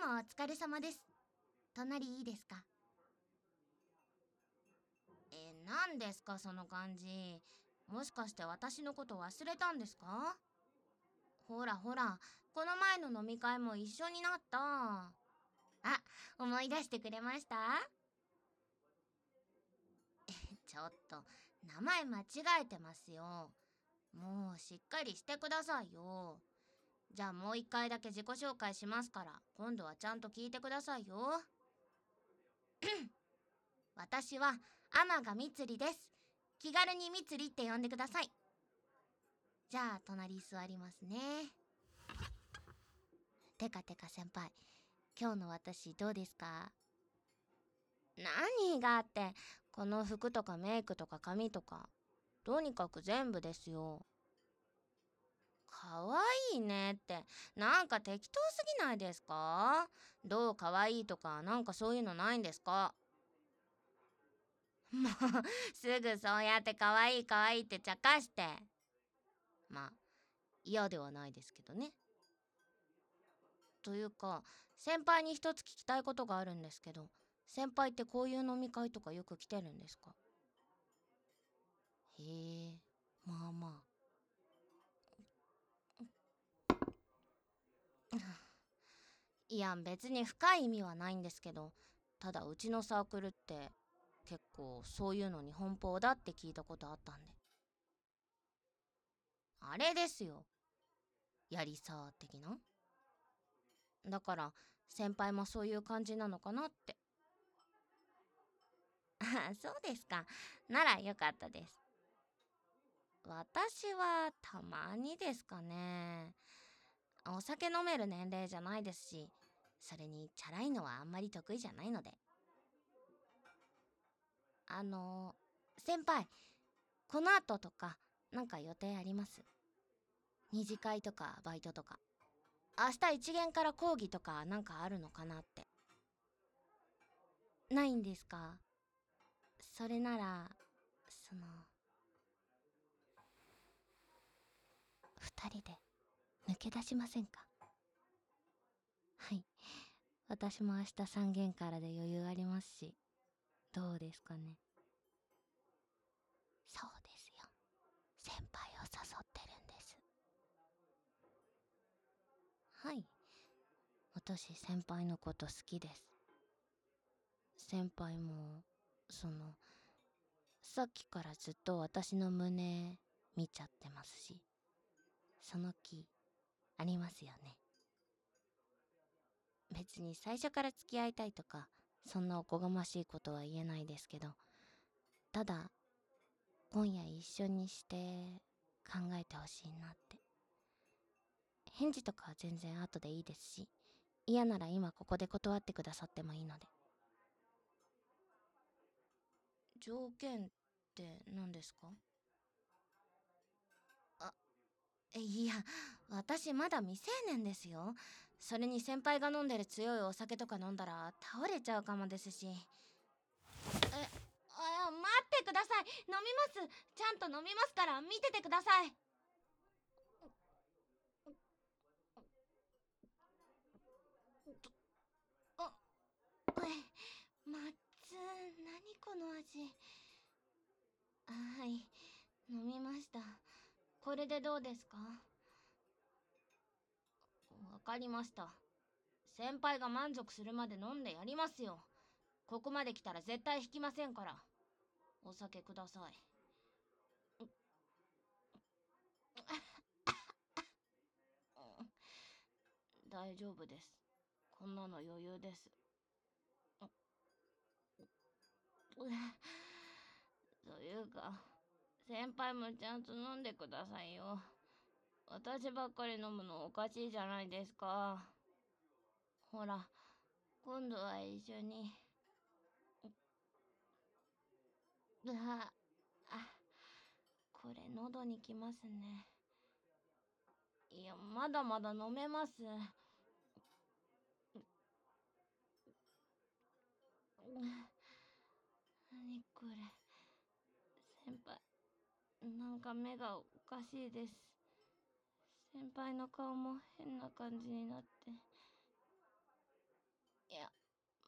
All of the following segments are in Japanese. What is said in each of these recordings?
もお疲れ様です。隣いいですか？何ですかその感じ。もしかして私のこと忘れたんですか？ほらほら、この前の飲み会も一緒になった。思い出してくれました？ちょっと、名前間違えてますよ。もうしっかりしてくださいよ。じゃあもう一回だけ自己紹介しますから、今度はちゃんと聞いてくださいよ。私は天賀みつりです。気軽にみつりって呼んでください。じゃあ隣座りますね。てかてか先輩、今日の私どうですか？何がって、この服とかメイクとか髪とか、とにかく全部ですよ。かわいいねって、なんか適当すぎないですか？どうかわいいとかなんかそういうのないんですか？もうすぐそうやってかわいいかわいいって茶化して。まあ嫌ではないですけどね。というか、先輩に一つ聞きたいことがあるんですけど、先輩ってこういう飲み会とかよく来てるんですか？へえ、まあまあ。いや別に深い意味はないんですけど、ただうちのサークルって結構そういうのに奔放だって聞いたことあったんで。あれですよ、やりさー的な。だから先輩もそういう感じなのかなって。そうですか。ならよかったです。私はたまにですかね。お酒飲める年齢じゃないですし、それにチャラいのはあんまり得意じゃないので。あの先輩、この後とかなんか予定あります？二次会とかバイトとか、明日一限から講義とかなんかあるのかなって。ないんですか？それなら、その、二人で抜け出しませんか？はい。私も明日三限からで余裕ありますし、どうですかね。そうですよ。先輩を誘ってるんです。はい。私先輩のこと好きです。先輩も、その、さっきからずっと私の胸見ちゃってますし、その気ありますよね。別に最初から付き合いたいとか、そんなおこがましいことは言えないですけど、ただ、今夜一緒にして考えてほしいなって。返事とかは全然後でいいですし、嫌なら今ここで断ってくださってもいいので。条件って何ですか？あ、いや、私まだ未成年ですよ。それに先輩が飲んでる強いお酒とか飲んだら倒れちゃうかもですし。待ってください。飲みます。ちゃんと飲みますから見ててください。あ、まつ、何この味。はい、飲みました。これでどうですか？わかりました。先輩が満足するまで飲んでやりますよ。ここまで来たら絶対引きませんから。お酒ください。大丈夫です。こんなの余裕です。というか、先輩もちゃんと飲んでくださいよ。私ばっかり飲むのおかしいじゃないですか。ほら、今度は一緒に。あ、これ喉にきますね。いや、まだまだ飲めます。何これ。先輩、なんか目がおかしいです。先輩の顔も変な感じになって。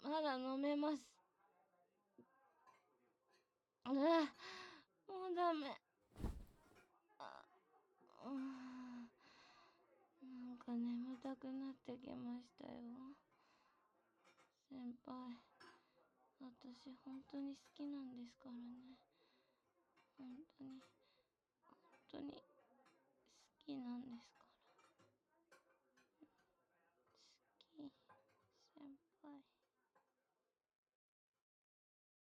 まだ飲めます。もうダメ。なんか眠たくなってきましたよ。先輩、私本当に好きなんですからね。本当に好きなんですか